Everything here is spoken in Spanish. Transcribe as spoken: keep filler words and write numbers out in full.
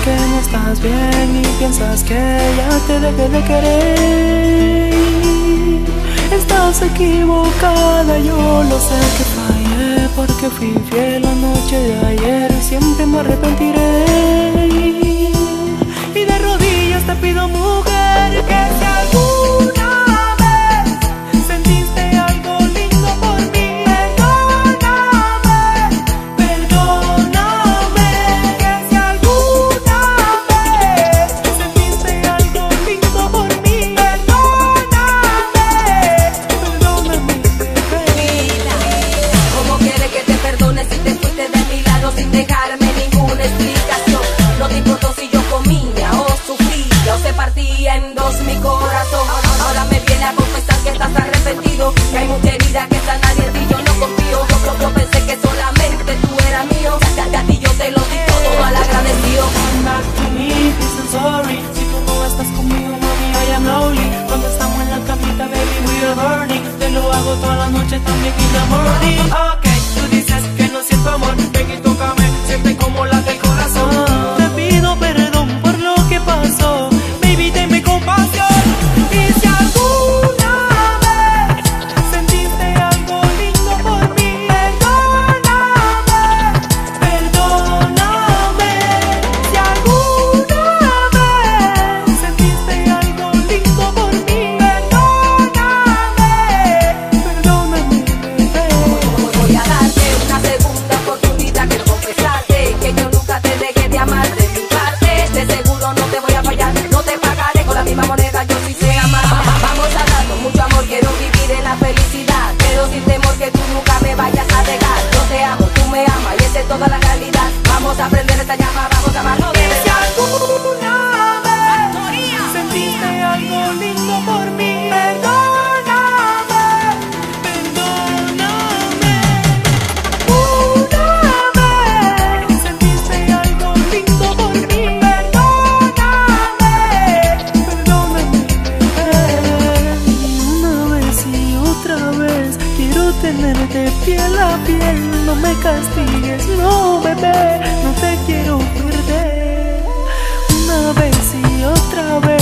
que no estás bien y piensas que ya te dejé de querer. Estás equivocada, yo lo sé que fallé, porque fui fiel la noche de ayer y siempre me arrepentiré. Y de rodillas te pido, mujer, que si alguna vez sentiste algo lindo por mí, perdóname, perdóname. Que si alguna vez sentiste algo lindo por mí, perdóname, perdóname, bebé. ¿Cómo quieres que te perdone si te fuiste de mi lado sin dejarme ninguna explicación? No te importó si yo comía o sufría o se partía en dos mi corazón. Ahora me viene a confesar que estás arrepentido, que hay mucha herida que está nadie en ti, yo no confío. Yo, yo, yo pensé que solamente tú eras mío, ya, ya, a ti yo te lo di todo mal agradecido. Come back to me, please and sorry. Si tú no estás conmigo, mami, I am lonely. Cuando estamos en la camita, baby, we are burning. Te lo hago toda la noche, también in the morning. Ok, tú dices que no siento amor, ven y tócame, siente como late el corazón. Te pido perdón por lo que pasó, baby, tenme compasión. Y si alguna vez sentiste algo lindo por mí, perdóname, perdóname. Si alguna vez sentiste algo lindo por mí, perdóname, perdóname, bebé. Voy a darte una segunda oportunidad, quiero confesarte que yo nunca te dejé de amar de mi parte. De seguro no te voy a fallar, no te pagaré con la misma moneda, yo sí sé amar. Vamos a dar con mucho amor, quiero vivir en la felicidad, pero sin temor que tú nunca me vayas a dejar. Yo te amo, tú me amas y esa es toda la realidad. Vamos a prender esta llama, vamos a amarnos de Si verdad. alguna vez sentiste algo lindo por mí, perdóname, perdóname. Una vez sentiste algo lindo por mí, perdóname, perdóname, bebé. Una vez y otra vez quiero tenerte piel a piel. No me castigues, no, bebé, no te quiero perder. Una vez y otra vez